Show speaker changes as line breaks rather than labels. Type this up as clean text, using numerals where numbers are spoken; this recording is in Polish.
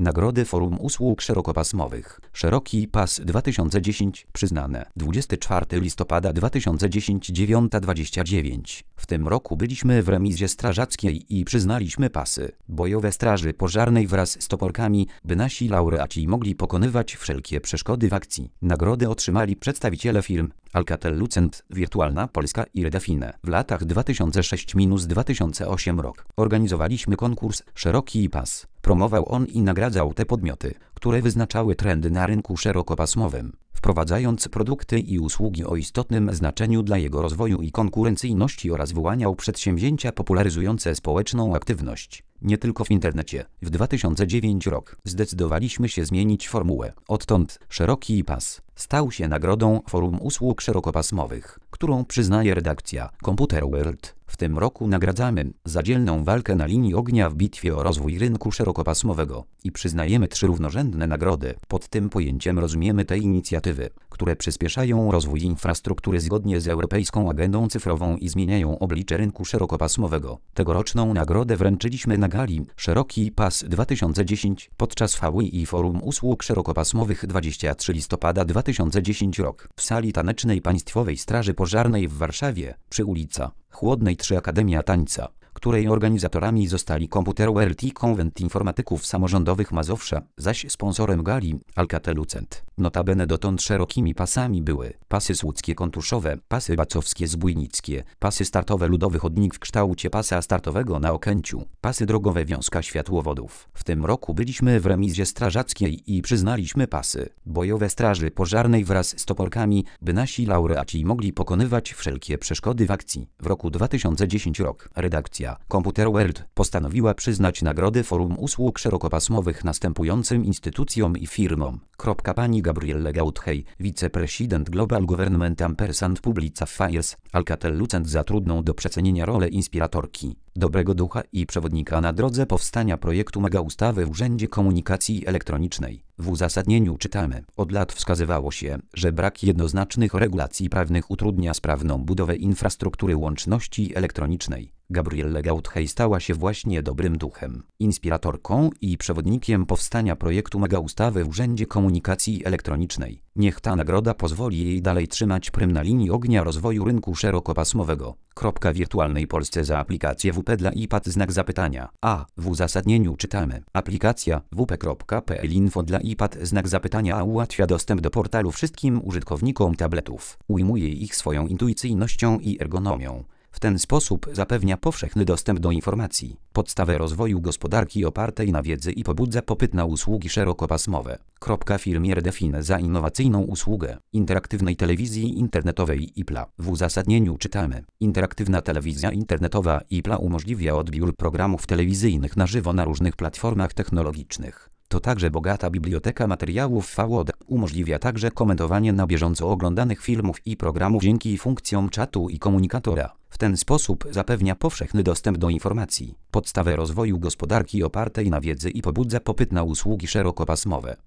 Nagrody Forum Usług Szerokopasmowych. Szeroki Pas 2010 przyznane 24 listopada 2010 9:29. W tym roku byliśmy w remizie strażackiej i przyznaliśmy pasy bojowe Straży Pożarnej wraz z toporkami, by nasi laureaci mogli pokonywać wszelkie przeszkody w akcji. Nagrody otrzymali przedstawiciele firm Alcatel-Lucent, Wirtualna Polska i Redefine. W latach 2006-2008 rok organizowaliśmy konkurs Szeroki Pas. Promował on i nagradzał te podmioty, które wyznaczały trendy na rynku szerokopasmowym, wprowadzając produkty i usługi o istotnym znaczeniu dla jego rozwoju i konkurencyjności oraz wyłaniał przedsięwzięcia popularyzujące społeczną aktywność. Nie tylko w internecie. W 2009 rok zdecydowaliśmy się zmienić formułę. Odtąd Szeroki Pas stał się nagrodą Forum Usług Szerokopasmowych, którą przyznaje redakcja Computer World. W tym roku nagradzamy za dzielną walkę na linii ognia w bitwie o rozwój rynku szerokopasmowego i przyznajemy 3 równorzędne nagrody. Pod tym pojęciem rozumiemy te inicjatywy, które przyspieszają rozwój infrastruktury zgodnie z Europejską Agendą Cyfrową i zmieniają oblicze rynku szerokopasmowego. Tegoroczną nagrodę wręczyliśmy na gali Szeroki Pas 2010 podczas VWI Forum Usług Szerokopasmowych 23 listopada 2010 rok w sali tanecznej Państwowej Straży Pożarnej w Warszawie przy ulica Chłodnej 3 Akademia Tańca, której organizatorami zostali Computer World i Konwent Informatyków Samorządowych Mazowsza, zaś sponsorem gali Alcatel-Lucent. Notabene dotąd szerokimi pasami były pasy słuckie kontuszowe, pasy bacowskie zbójnickie, pasy startowe Ludowy Chodnik w kształcie pasa startowego na Okęciu, pasy drogowe Wiązka Światłowodów. W tym roku byliśmy w remizie strażackiej i przyznaliśmy pasy bojowe Straży Pożarnej wraz z toporkami, by nasi laureaci mogli pokonywać wszelkie przeszkody w akcji. W roku 2010 rok redakcja Computer World postanowiła przyznać nagrody Forum Usług Szerokopasmowych następującym instytucjom i firmom. Pani Gabrielle Gauthey, wiceprezydent Global Government & Public Affairs, Alcatel-Lucent za trudną do przecenienia rolę inspiratorki, dobrego ducha i przewodnika na drodze powstania projektu megaustawy w Urzędzie Komunikacji Elektronicznej. W uzasadnieniu czytamy: od lat wskazywało się, że brak jednoznacznych regulacji prawnych utrudnia sprawną budowę infrastruktury łączności elektronicznej. Gabrielle Gauthey stała się właśnie dobrym duchem, inspiratorką i przewodnikiem powstania projektu megaustawy w Urzędzie Komunikacji Elektronicznej. Niech ta nagroda pozwoli jej dalej trzymać prym na linii ognia rozwoju rynku szerokopasmowego. W Wirtualnej Polsce za aplikację WP dla iPad znak zapytania. A w uzasadnieniu czytamy: aplikacja wp.pl info dla iPad znak zapytania ułatwia dostęp do portalu wszystkim użytkownikom tabletów. Ujmuje ich swoją intuicyjnością i ergonomią. W ten sposób zapewnia powszechny dostęp do informacji, podstawę rozwoju gospodarki opartej na wiedzy i pobudza popyt na usługi szerokopasmowe. Firmie Redefine za innowacyjną usługę interaktywnej telewizji internetowej IPLA. W uzasadnieniu czytamy: interaktywna telewizja internetowa IPLA umożliwia odbiór programów telewizyjnych na żywo na różnych platformach technologicznych. To także bogata biblioteka materiałów VOD. Umożliwia także komentowanie na bieżąco oglądanych filmów i programów dzięki funkcjom czatu i komunikatora. W ten sposób zapewnia powszechny dostęp do informacji, podstawę rozwoju gospodarki opartej na wiedzy i pobudza popyt na usługi szerokopasmowe.